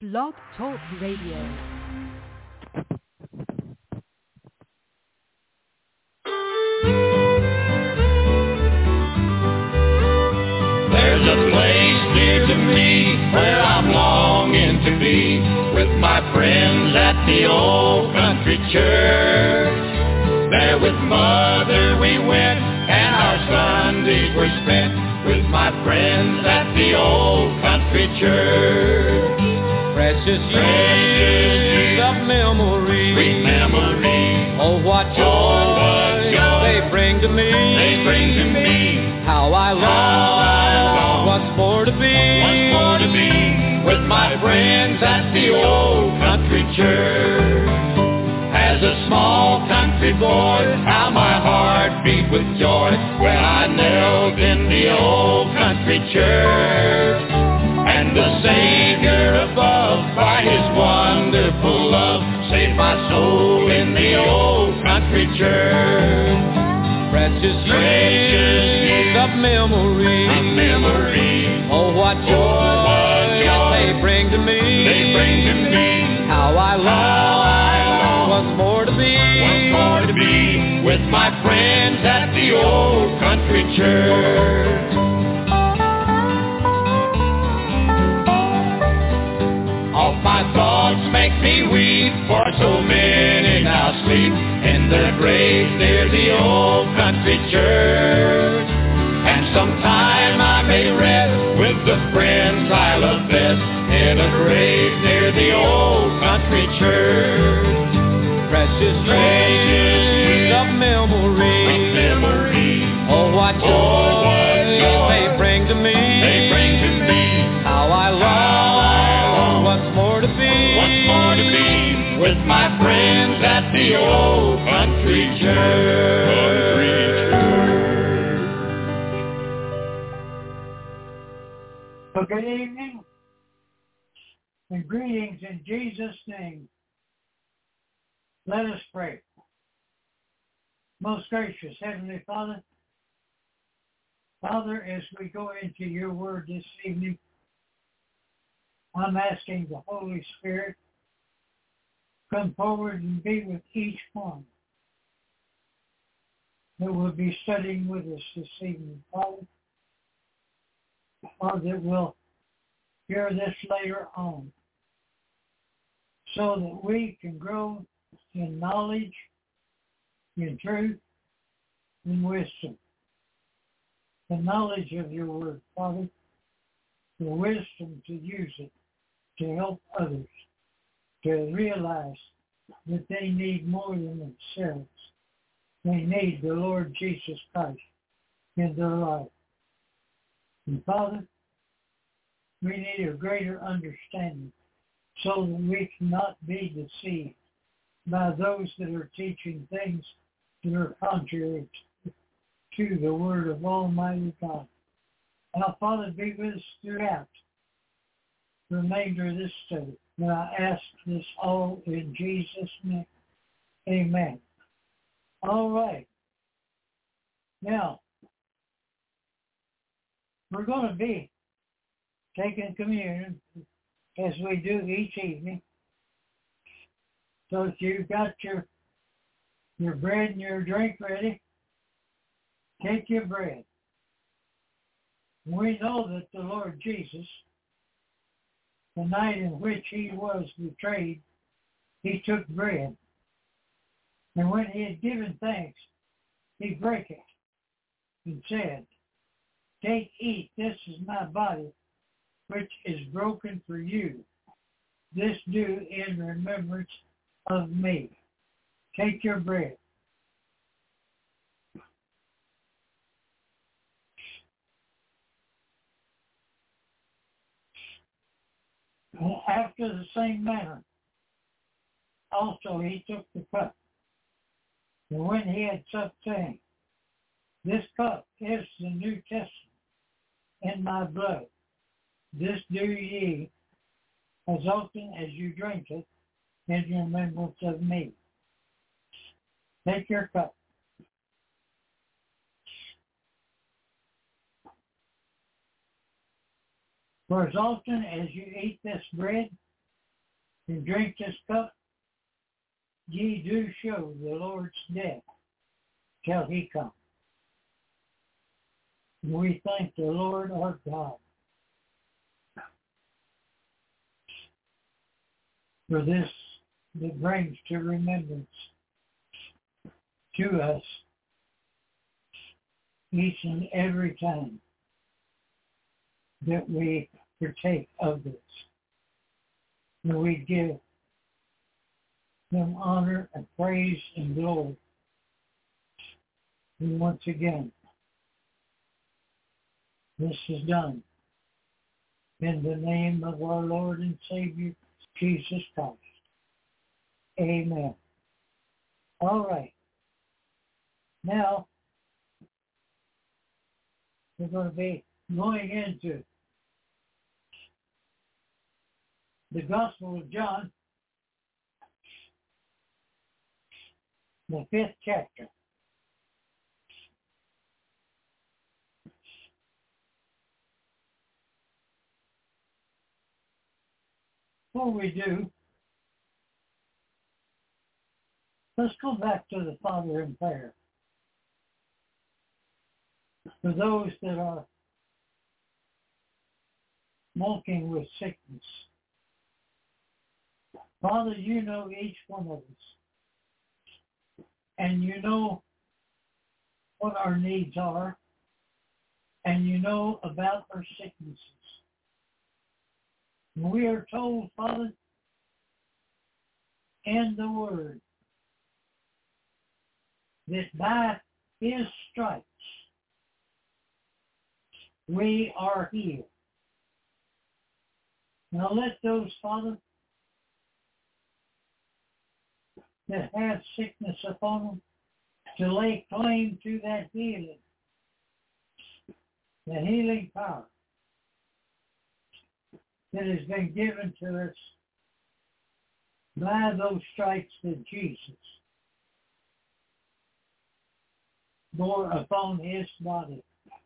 Blog Talk Radio. There's a place near to me where I'm longing to be with my friends at the old country church. There with Mother we went and our Sundays were spent with my friends at the old country church. Precious years of memory, sweet memory. Oh, what joy they bring to me. They bring to me. How I long once more to be with my friends at the old country church. As a small country boy, how my heart beat with joy when I knelt in the old country church. And the Savior above, by His wonderful love, saved my soul in the old country church. Precious years of memory, oh, what joy they bring to me. How I long once more to be with my friends at the old country church. All my thoughts make me weep, for so many now sleep in their graves near the old country church. And sometime I may rest with the friends I love best in a grave near the old country church. Precious years of memory, oh, what joy they bring to me. How I long once more to be with my friends at the old country church. Well, good evening and greetings in Jesus' name. Let us pray. Most gracious Heavenly Father, as we go into your word this evening, I'm asking the Holy Spirit come forward and be with each one that will be studying with us this evening, Father, or that will hear this later on, so that we can grow in knowledge, in truth, in wisdom. The knowledge of your word, Father, the wisdom to use it to help others to realize that they need more than themselves. They need the Lord Jesus Christ in their life. And Father, we need a greater understanding so that we cannot be deceived by those that are teaching things that are contrary to the word of Almighty God. Now, Father, be with us throughout the remainder of this study. And I ask this all in Jesus' name. Amen. All right. Now, we're going to be taking communion as we do each evening. So if you've got your bread and your drink ready, take your bread. We know that the Lord Jesus, the night in which he was betrayed, he took bread. And when he had given thanks, he brake it and said, "Take, eat, this is my body, which is broken for you. This do in remembrance of me." Take your bread. After the same manner, also he took the cup. And when he had supped, saying, "This cup is the New Testament in my blood. This do ye as often as you drink it in remembrance of me." Take your cup. For as often as you eat this bread and drink this cup, ye do show the Lord's death till he come. We thank the Lord our God for this that brings to remembrance to us each and every time that we partake of this. And we give him honor and praise and glory. And once again, this is done in the name of our Lord and Savior, Jesus Christ. Amen. All right. Now, we're going to be going into the Gospel of John, the 5th chapter. Before we do, let's go back to the Father in prayer. For those that are walking with sickness, Father, you know each one of us, and you know what our needs are, and you know about our sicknesses. We are told, Father, in the Word, that by his stripes we are healed. Now let those, Father, that have sickness upon them, to lay claim to that healing, the healing power that has been given to us by those stripes that Jesus bore upon his body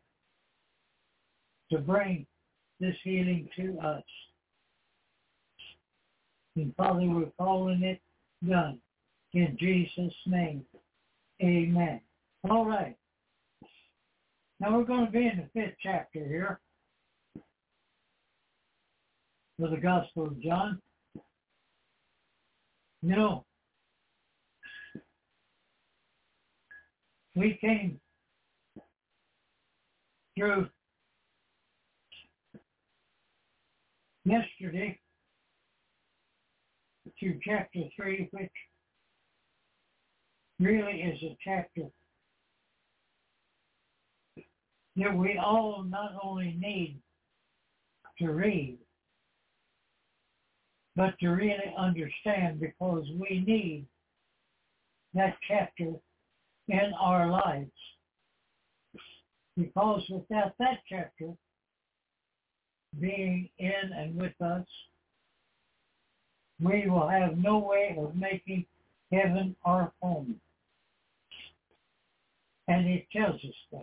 to bring this healing to us. And Father, we're calling it done in Jesus' name. Amen. All right. Now we're going to be in the 5th chapter here of the Gospel of John. You know, we came through yesterday to chapter 3, which really is a chapter that we all not only need to read, but to really understand, because we need that chapter in our lives. Because without that chapter being in and with us, we will have no way of making heaven our home. And it tells us that.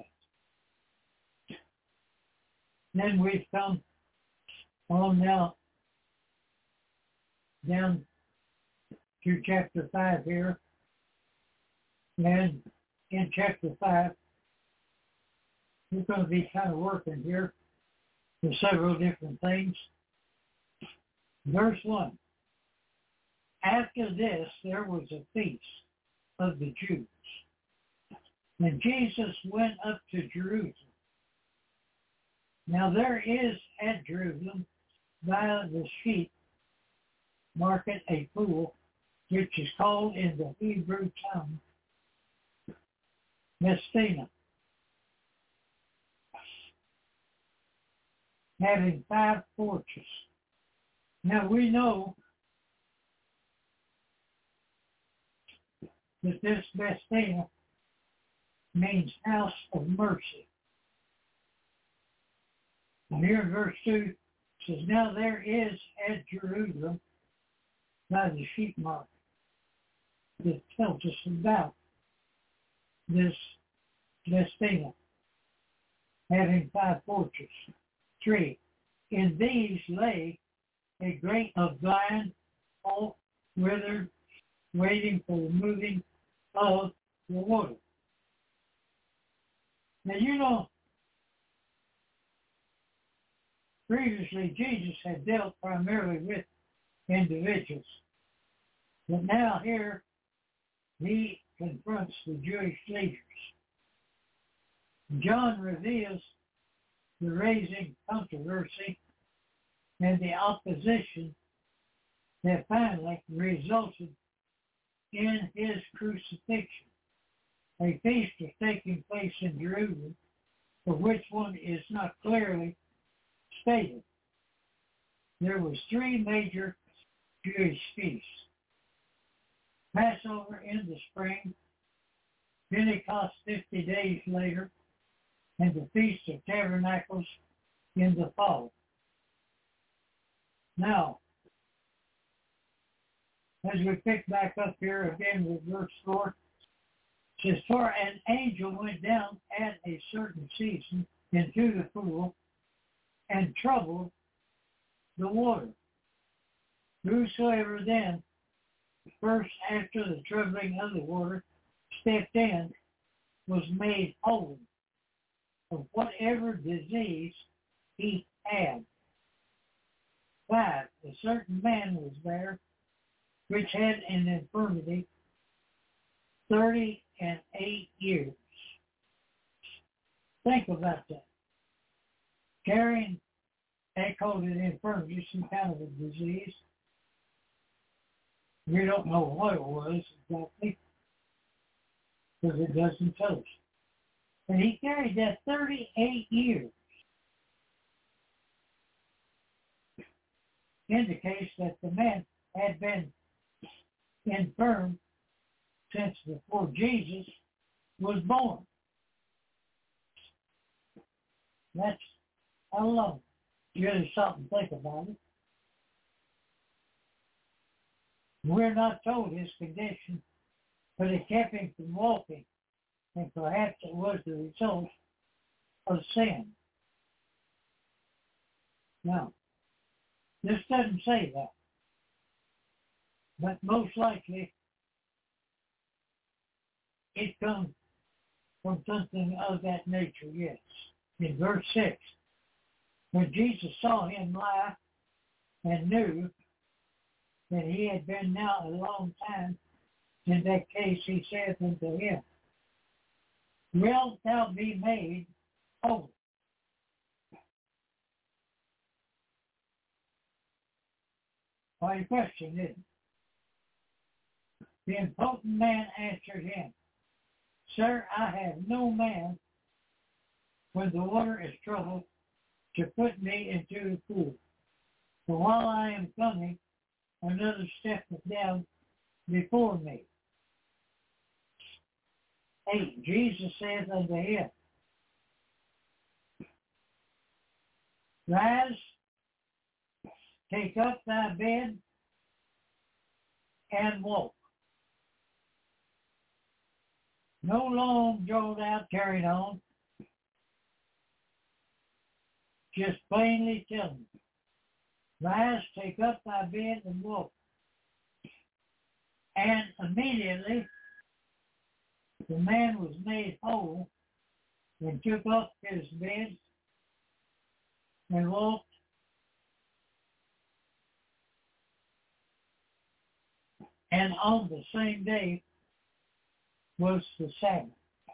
Then we've come on now down to chapter 5 here. And in chapter 5, we're going to be kind of working here with several different things. Verse 1. After this, there was a feast of the Jews. And Jesus went up to Jerusalem. Now there is at Jerusalem by the sheep market a pool, which is called in the Hebrew tongue Bethesda, having 5 porches. Now we know that this Bethesda means house of mercy. And here in verse 2 it says, now there is at Jerusalem by the sheep market that tells us about this Bethesda having 5 porches. 3, in these lay a grain of blind all withered, waiting for the moving of the water. Now, previously Jesus had dealt primarily with individuals. But now here, he confronts the Jewish leaders. John reveals the raising controversy and the opposition that finally resulted in his crucifixion. A feast is taking place in Jerusalem, for which one is not clearly stated. There was 3 major Jewish feasts: Passover in the spring, Pentecost 50 days later, and the Feast of Tabernacles in the fall. Now, as we pick back up here again with verse 4, it says, "For an angel went down at a certain season into the pool and troubled the water. Whosoever then first after the troubling of the water stepped in was made whole of whatever disease he had. 5, a certain man was there which had an infirmity 38 years. Think about that. Carrying, they called it infirmity, some kind of a disease. We don't know what it was exactly, because it doesn't tell us. And he carried that 38 years. Indicates that the man had been infirm since before Jesus was born. That's how long. Really something to think about it. We're not told his condition, but it kept him from walking, and perhaps it was the result of sin. Now, this doesn't say that, but most likely it comes from something of that nature, yes. In verse 6, when Jesus saw him lie and knew that he had been now a long time in that case, he said unto him, Wilt thou be made whole? Quite a question, isn't it? The impotent man answered him, Sir, I have no man when the water is troubled to put me into the pool. For while I am coming, another steppeth down before me. 8, Jesus saith unto him, Rise, take up thy bed, and walk. No long drawn out carried on. Just plainly telling you, Rise, take up thy bed, and walk. And immediately the man was made whole and took up his bed and walked. And on the same day was the Sabbath.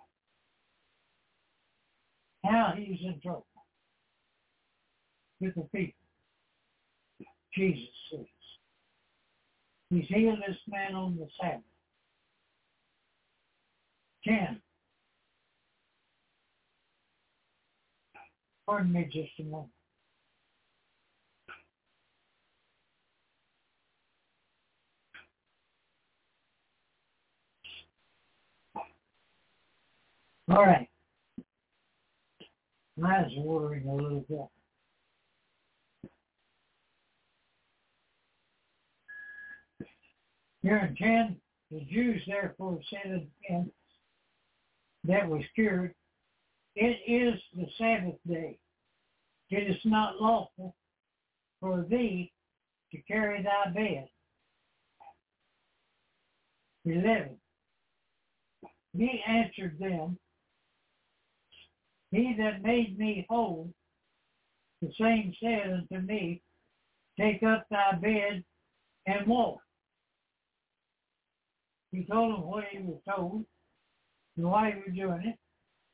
Now he's in trouble with the people. Jesus says. He's healed this man on the Sabbath. 10. Pardon me just a moment. All right. Mine's watering a little bit. Here in 10, the Jews therefore said unto him that was cured, It is the Sabbath day. It is not lawful for thee to carry thy bed. 11. He answered them, He that made me whole, the same said unto me, Take up thy bed and walk. He told him what he was told and why he was doing it.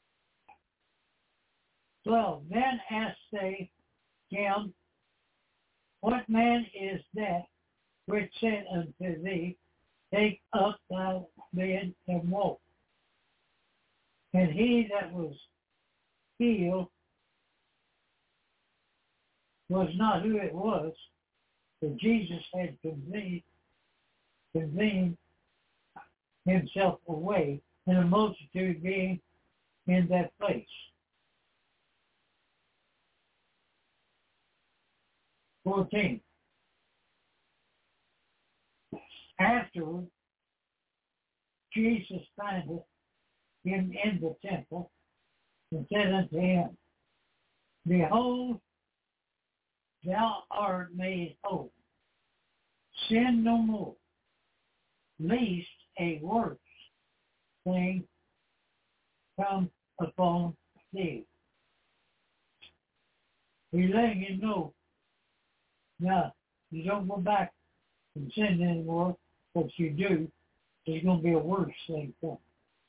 12. Then asked they him, What man is that which said unto thee, Take up thy bed and walk? And he that was healed was not who it was, but Jesus had convened himself away, and a multitude being in that place. 14. Afterward, Jesus findeth him in the temple, and said unto him, Behold, thou art made whole. Sin no more, lest a worse thing come upon thee. He's letting you know, now, you don't go back and sin anymore. What you do, there's going to be a worse thing coming.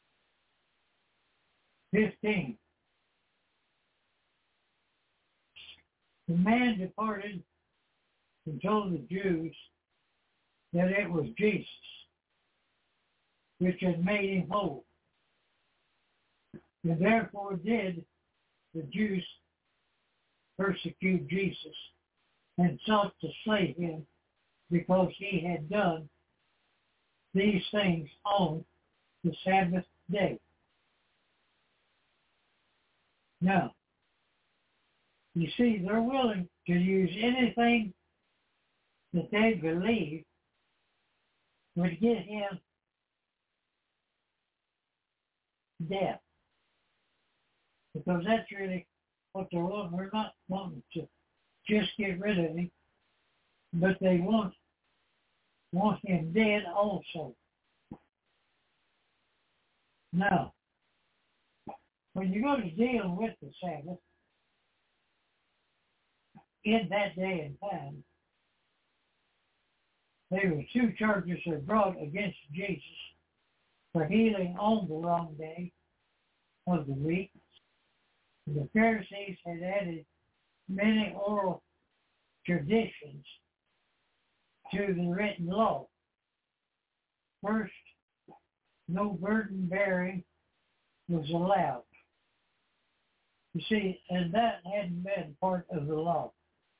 15. The man departed and told the Jews that it was Jesus which had made him whole. And therefore did the Jews persecute Jesus and sought to slay him because he had done these things on the Sabbath day. Now, you see, they're willing to use anything that they believe would get him death. Because that's really what they're wanting. They're not wanting to just get rid of him, but they want him dead also. Now, when you go to deal with the Sabbath, in that day and time, there were 2 charges that brought against Jesus for healing on the wrong day of the week. The Pharisees had added many oral traditions to the written law. First, no burden bearing was allowed. You see, and that hadn't been part of the law.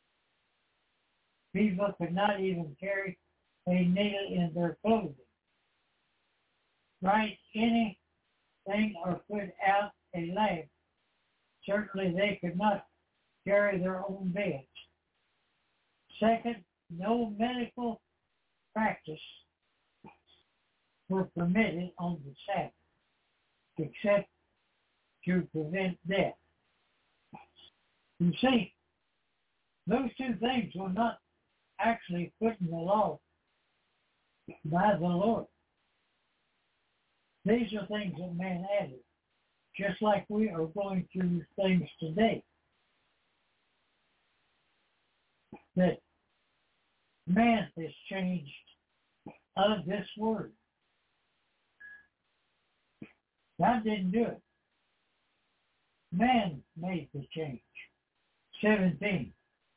People could not even carry a needle in their clothing, write anything, or put out a lamp. Certainly they could not carry their own beds. Second, no medical practice were permitted on the Sabbath, except to prevent death. You see, those 2 things were not actually put in the law by the Lord. These are things that man added, just like we are going through things today that man has changed of this word. God didn't do it. Man made the change. 17.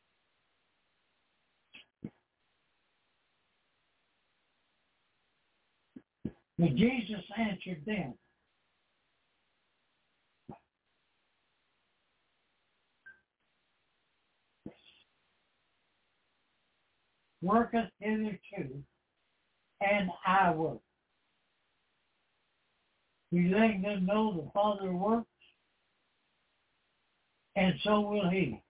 But Jesus answered them, Worketh hitherto, and I work. He's letting them know the Father works, and so will he.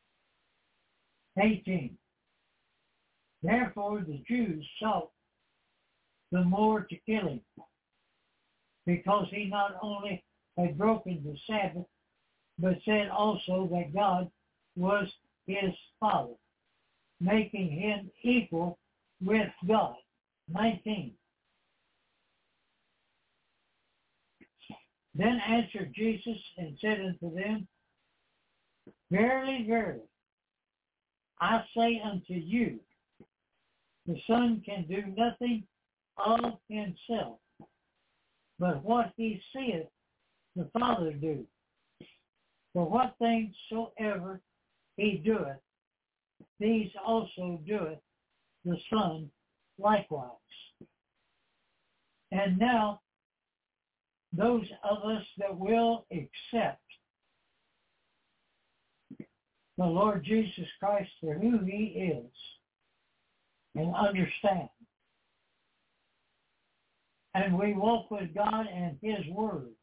18. Therefore the Jews sought the more to kill him, because he not only had broken the Sabbath, but said also that God was his Father, making him equal with God. 19. Then answered Jesus and said unto them, Verily, verily, I say unto you, the Son can do nothing of himself, but what he seeth the Father do. For what things soever he doeth, these also doeth the Son likewise. And now, those of us that will accept the Lord Jesus Christ for who he is and understand, and we walk with God and his word,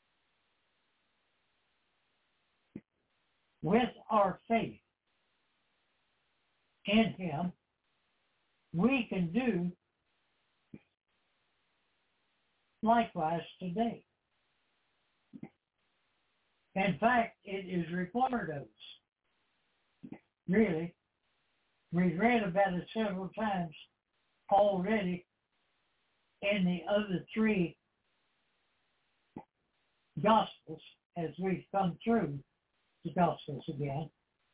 with our faith in him, we can do likewise today. In fact, it is required of us. Really, we've read about it several times already in the other three Gospels as we've come through the Gospels again.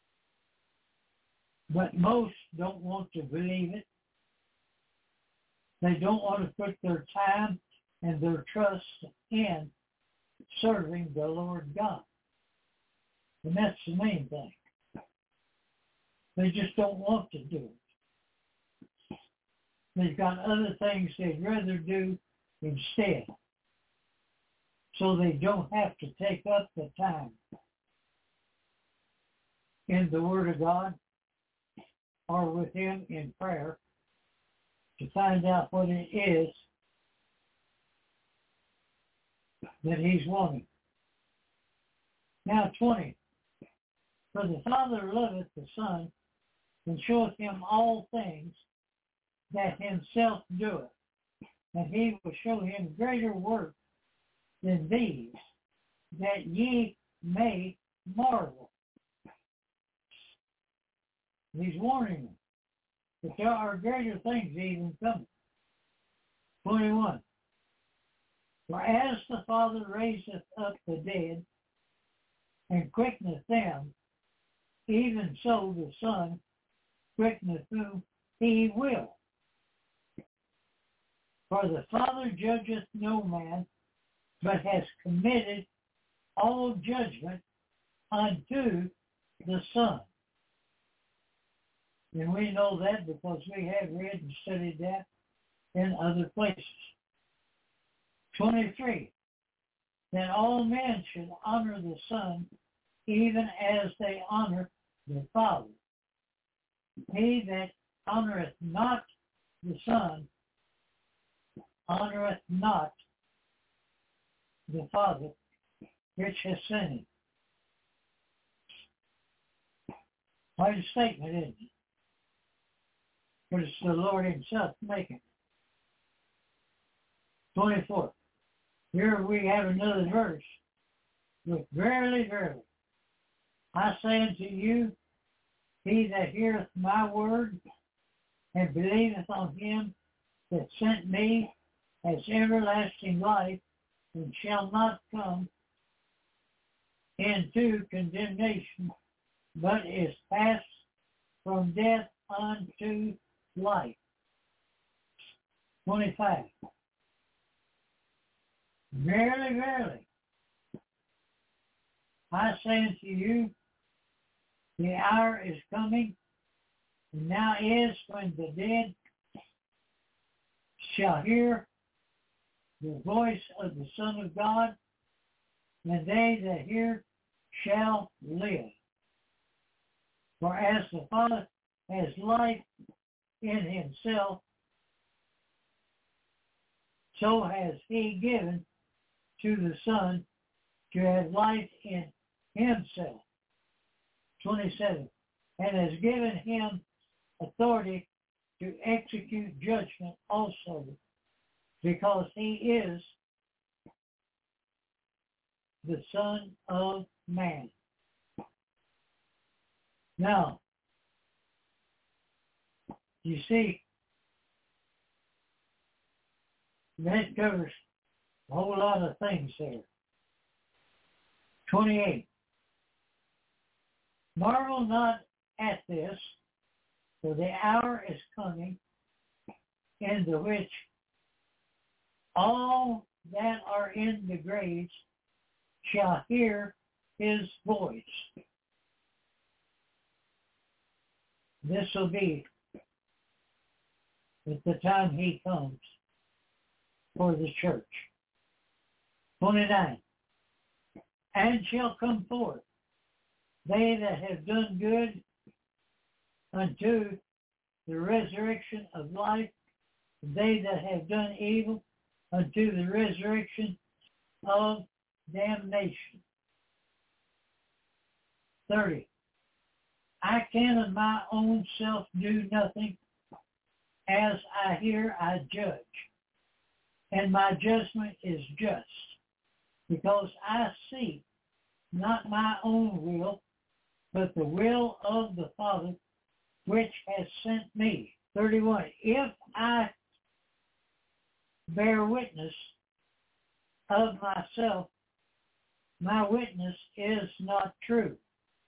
But most don't want to believe it. They don't want to put their time and their trust in serving the Lord God. And that's the main thing. They just don't want to do it. They've got other things they'd rather do instead, so they don't have to take up the time in the Word of God or with him in prayer to find out what it is that he's wanting. Now 20. For the Father loveth the Son, and showeth him all things that himself doeth, and he will show him greater works than these, that ye may marvel. He's warning them that there are greater things even coming. 21. For as the Father raiseth up the dead, and quickeneth them, even so the Son quickeneth whom he will. For the Father judgeth no man, but has committed all judgment unto the Son. And we know that because we have read and studied that in other places. 23. That all men should honor the Son, even as they honor the Father. He that honoreth not the Son honoreth not the Father which has sent him. Quite a statement, isn't it? But it's the Lord himself making it. 24. Here we have another verse. But verily, verily, I say unto you, he that heareth my word and believeth on him that sent me has everlasting life, and shall not come into condemnation, but is passed from death unto life. 25. Verily, verily, I say unto you, the hour is coming, and now is when the dead shall hear the voice of the Son of God, and they that hear shall live. For as the Father has life in himself, so has he given to the Son to have life in himself. 27. And has given him authority to execute judgment also, because he is the Son of Man. Now, you see, that covers a whole lot of things there. 28. Marvel not at this, for the hour is coming in the which all that are in the graves shall hear his voice. This will be at the time he comes for the church. 29. And shall come forth they that have done good unto the resurrection of life, and they that have done evil unto the resurrection of damnation. 30. I can of my own self do nothing. As I hear, I judge, and my judgment is just, because I seek not my own will, but the will of the Father which has sent me. 31. If I bear witness of myself, my witness is not true.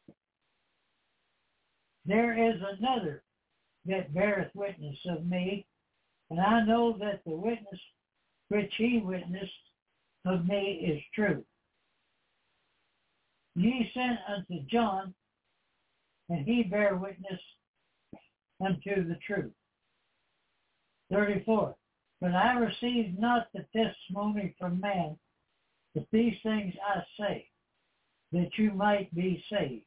There is another that beareth witness of me, and I know that the witness which he witnessed of me is true. Ye sent unto John, and he bare witness unto the truth. 34. But I received not the testimony from man, but these things I say, that you might be saved.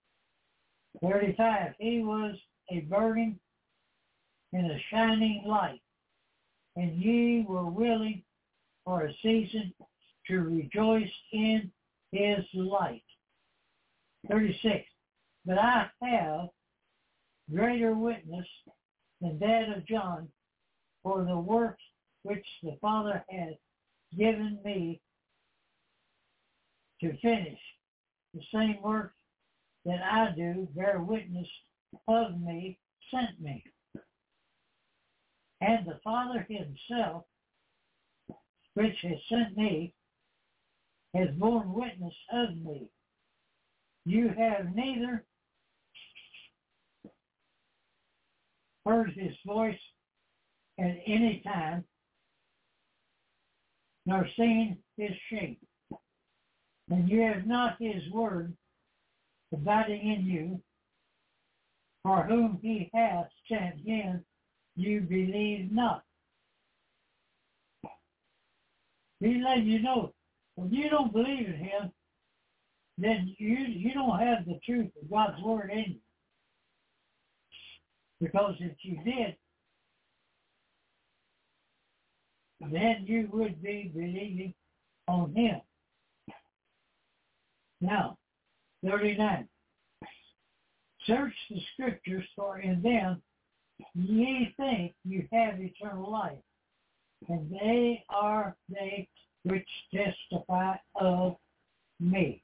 35. He was a burning and a shining light, and ye were willing for a season to rejoice in his light. 36. But I have greater witness than that of John, for the works which the Father has given me to finish, the same work that I do bear witness of me sent me. And the Father himself, which has sent me, has borne witness of me. You have neither heard his voice at any time, nor seen his shape. And you have not his word abiding in you, for whom he hath sent him, you believe not. He's letting you know, when you don't believe in him, then you don't have the truth of God's word in you. Because if you did, then you would be believing on him. Now, 39. Search the scriptures, for in them ye think you have eternal life, and they are they which testify of me.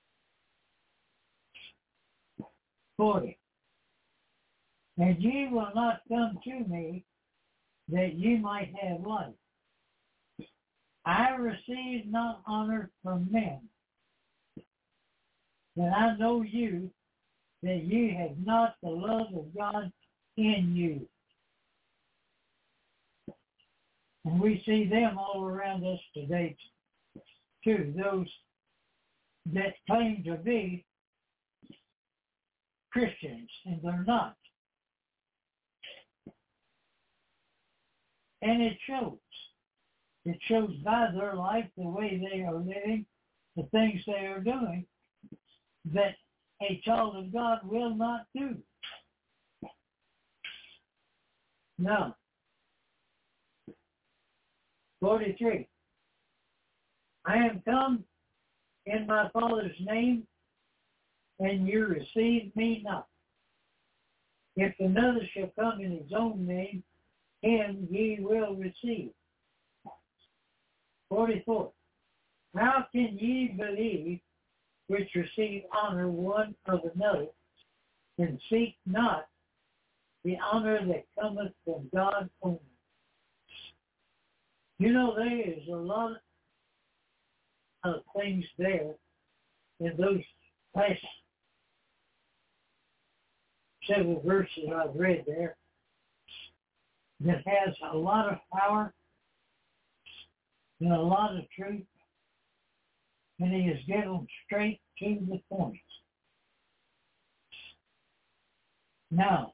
40. And ye will not come to me that ye might have life. I receive not honor from men, and I know you, that ye have not the love of God in you. And we see them all around us today, too, those that claim to be Christians, and they're not. And it shows. It shows by their life, the way they are living, the things they are doing, that a child of God will not do. Now, 43. I am come in my Father's name, and you receive me not. If another shall come in his own name, him ye will receive. 44. How can ye believe which receive honor one of another, and seek not the honor that cometh from God only? You know, there is a lot of things there in those last several verses I've read there that has a lot of power and a lot of truth, and he is getting straight to the point. Now,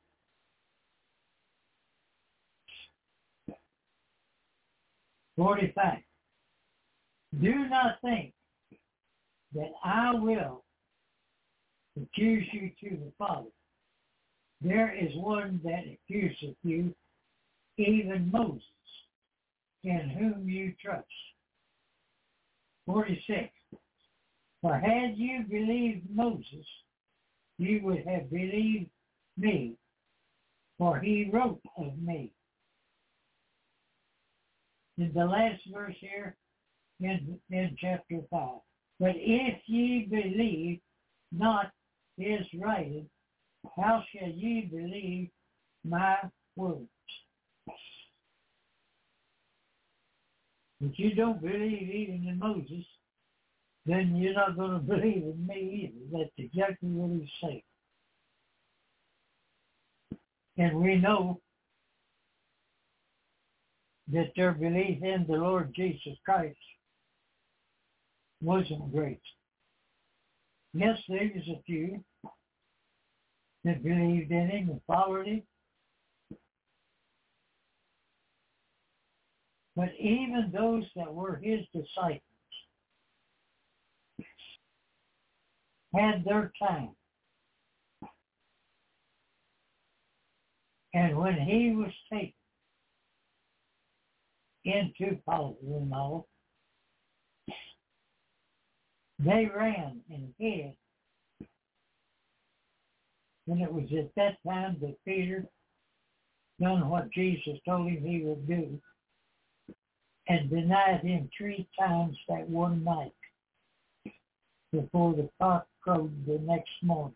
"45. Do not think that I will accuse you to the Father. There is one that accuseth you, even Moses, in whom you trust." 46. For had you believed Moses, you would have believed me, for he wrote of me. In the last verse here in chapter 5. But if ye believe not his writing, how shall ye believe my words? If you don't believe even in Moses, then you're not going to believe in me either. That's exactly what he's saying. And we know that their belief in the Lord Jesus Christ wasn't great. Yes, there was a few that believed in him and followed him. But even those that were his disciples had their time. And when he was taken into Palestine, they ran and hid. And it was at that time that Peter done what Jesus told him he would do and denied him 3 times that one night before the cock crowed the next morning.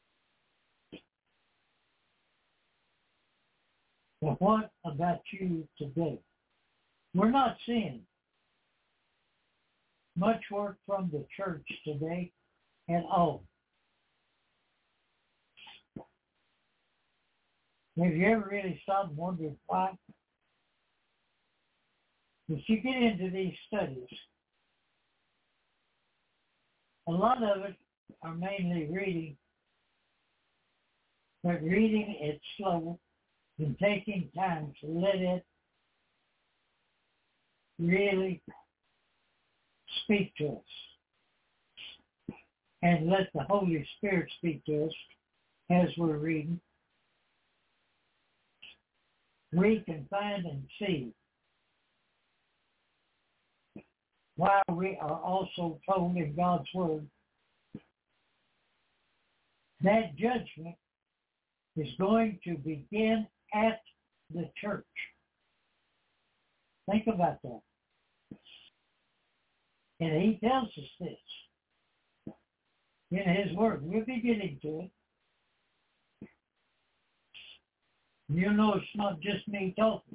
But what about you today? We're not seeing much work from the church today at all. Have you ever really stopped and wondered why? If you get into these studies, a lot of it are mainly reading, but reading it slow and taking time to let it really speak to us. And let the Holy Spirit speak to us as we're reading. We can find and see why we are also told in God's Word that judgment is going to begin at the church. Think about that. And he tells us this in his Word. We'll be getting to it. You know it's not just me talking.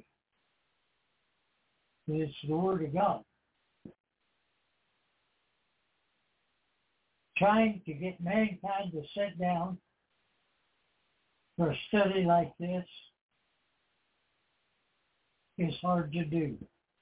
It's the Word of God. Trying to get mankind to sit down for a study like this is hard to do.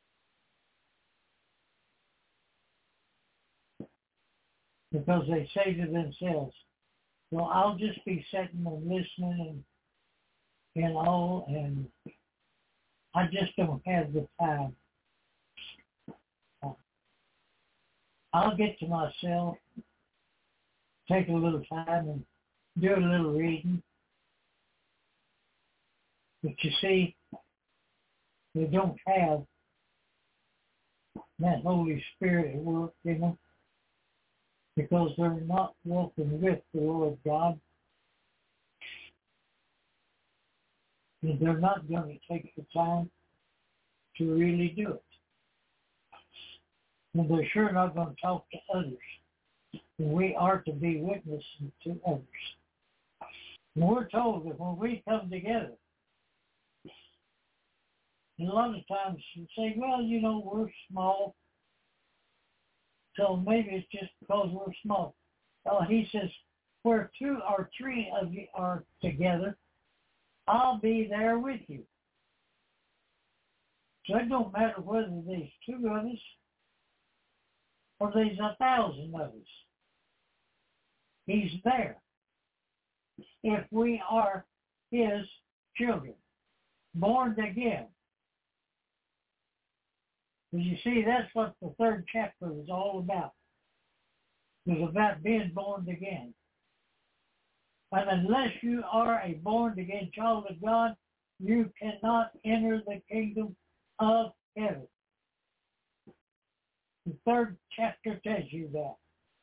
Because they say to themselves, well, I'll just be sitting and listening and all, and I just don't have the time. I'll get to myself, take a little time and do a little reading. But you see, they don't have that Holy Spirit at work in them because they're not walking with the Lord God. And they're not going to take the time to really do it. And they're sure not going to talk to others. And we are to be witnessing to others. And we're told that when we come together, and a lot of times you say, well, we're small, so maybe it's just because we're small. Oh, he says, where 2 or 3 of you are together, I'll be there with you. So it don't matter whether there's 2 of us or there's 1,000 of us. He's there. If we are his children, born again. As you see, that's what the 3rd chapter is all about. It's about being born again. And unless you are a born-again child of God, you cannot enter the kingdom of heaven. The 3rd chapter tells you that.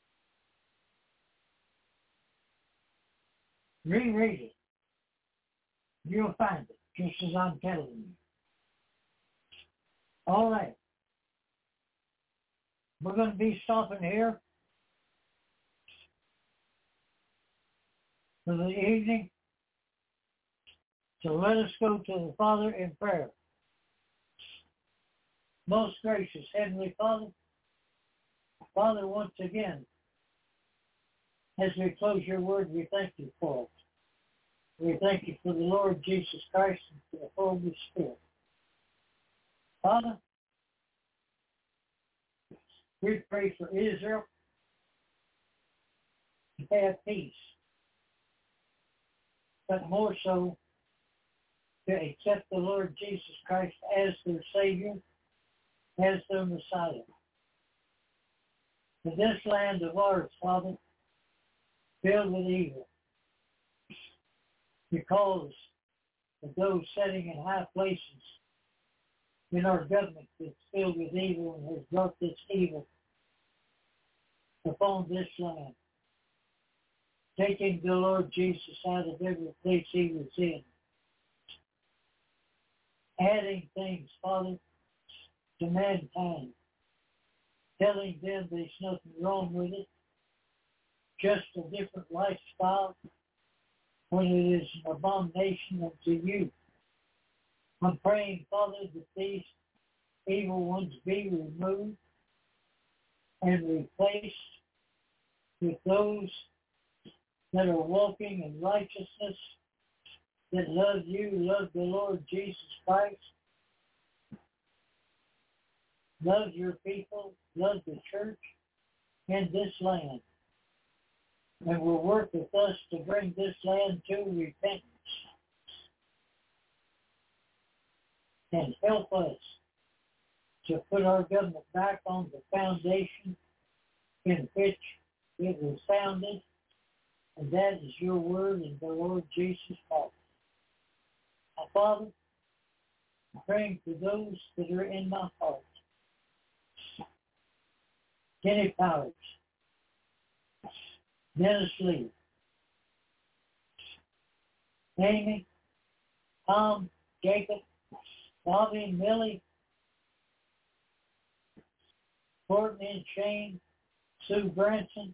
Reread it. You'll find it, just as I'm telling you. All right. We're going to be stopping here for the evening. So let us go to the Father in prayer. Most gracious Heavenly Father, Father, once again, as we close your word, we thank you for it. We thank you for the Lord Jesus Christ and for the Holy Spirit. Father, we pray for Israel to have peace, but more so to accept the Lord Jesus Christ as their Savior, as their Messiah. In this land of ours, Father, filled with evil, because of those sitting in high places in our government that's filled with evil and has brought this evil upon this land, taking the Lord Jesus out of every place he was in, adding things, Father, to mankind, telling them there's nothing wrong with it, just a different lifestyle, when it is an abomination unto you. I'm praying, Father, that these evil ones be removed and replaced with those that are walking in righteousness, that love you, love the Lord Jesus Christ, love your people, love the church in this land, and will work with us to bring this land to repentance and help us to put our government back on the foundation in which it was founded, and that is your word and the Lord Jesus Christ. Now, Father, I'm praying for those that are in my heart. Kenny Powers, Dennis Lee, Amy, Tom, Jacob, Bobby, Millie, Courtney and Shane, Sue Branson,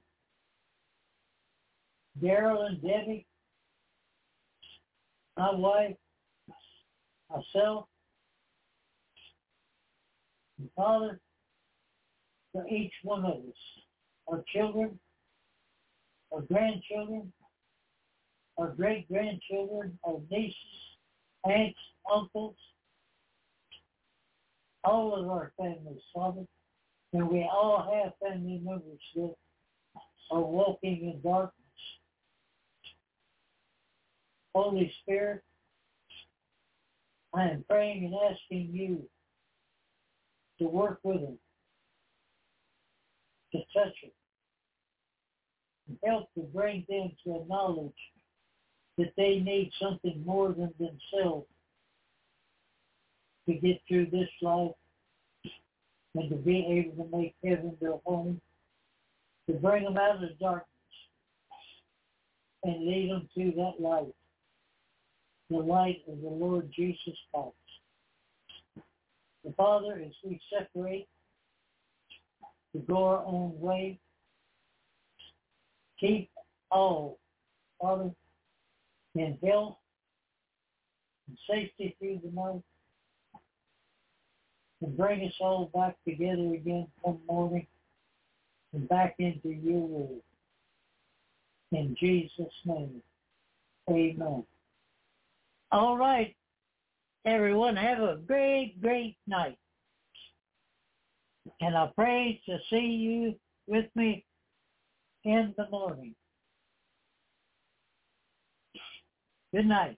Daryl and Debbie, my wife, myself, and Father, for each one of us, our children, our grandchildren, our great-grandchildren, our nieces, aunts, uncles, all of our families, Father. And we all have family members that are walking in darkness. Holy Spirit, I am praying and asking you to work with them, to touch them, and help to bring them to a knowledge that they need something more than themselves to get through this life and to be able to make heaven their home, to bring them out of the darkness and lead them to that light, the light of the Lord Jesus Christ. The Father, as we separate to go our own way, keep all, Father, in health and safety through the night, and bring us all back together again one morning and back into your word. In Jesus' name, amen. All right, everyone, have a great, great night. And I pray to see you with me in the morning. Good night.